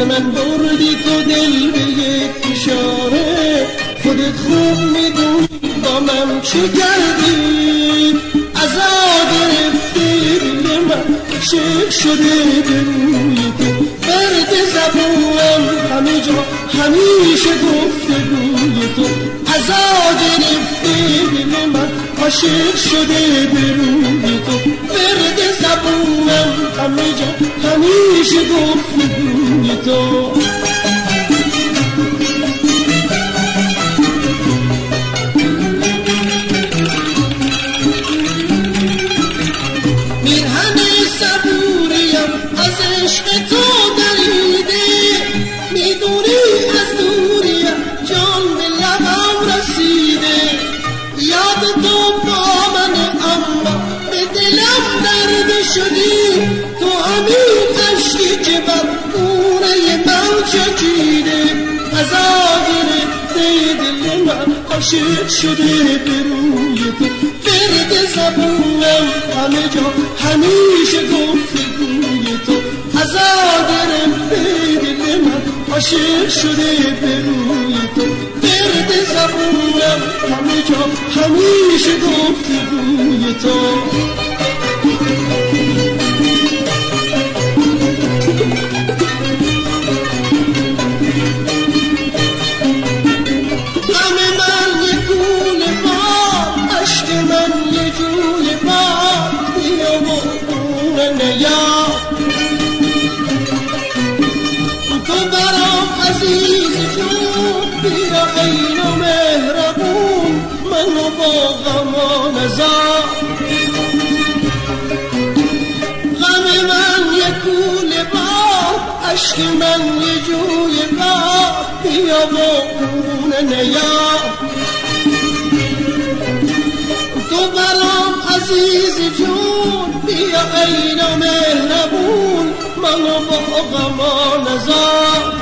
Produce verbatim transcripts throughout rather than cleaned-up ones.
من بردی تو دل به یک اشاره، خودت خوب میدونی با من چه کردی. عذاب گرفته دل من عاشق شده به روی تو، برد زبونم همه جا همیشه گفته روی تو. عذاب گرفته دل من عاشق شده به روی تو، برد زبونم همه جا همیشه گفته روی تو. میرهن صبوریم از عشق تو دریده، میدونی از دوریم جان به لبم رسیده. یاد تو با من اما به دلم درد شدی، تو همین عشقی که بر خونه من چکیده. عذاب گرفته دل من عاشق شده به روی تو، برد زبونم همه جا همیشه گفته روی تو. عذاب گرفته دل من عاشق شده به روی تو، برد زبونم همه جا همیشه گفته روی تو. تو برام عزیز جون بیا عین و مهربون، منو با غما نزار. غم من یه کوله بار، عشق من یه جوی بار، بیا با خون نیار. تو برام عزیز جون بیا عین و مهربون، منو با غما نزار.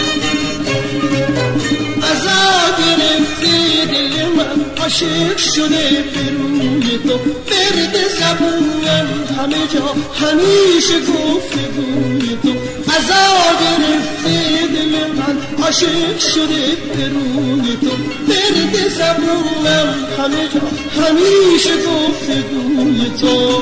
عذاب گرفته دل من عاشق شده به روی تو، برد زبونم همه جا همیشه گفته روی تو. عذاب گرفته دل من عاشق شده به روی تو، برد زبونم همه جا همیشه گفته روی تو.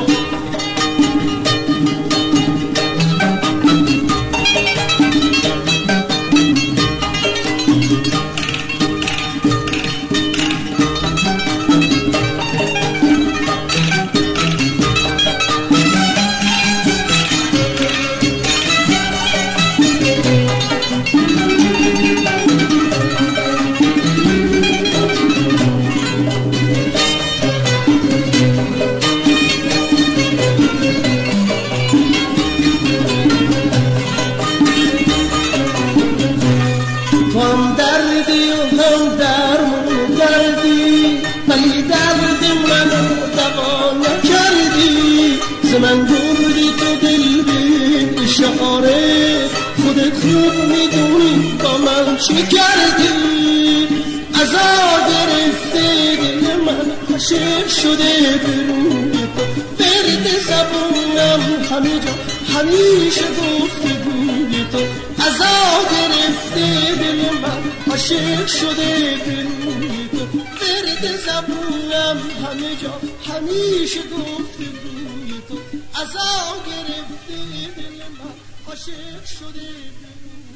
ولی درد منو دوا نکردی، ز من بردی تو دل به اشاره، خودت خوب میدونی با من چی کردی. عذاب گرفته دل من عاشق شده به روی تو، برد زبونم همه جا همیشه گفته روی تو. عذاب گرفته دل من عاشق شده به روی تو، برد زبونم همه جا همیشه گفته روی تو. عذاب گرفته دل من عاشق شده به روی تو.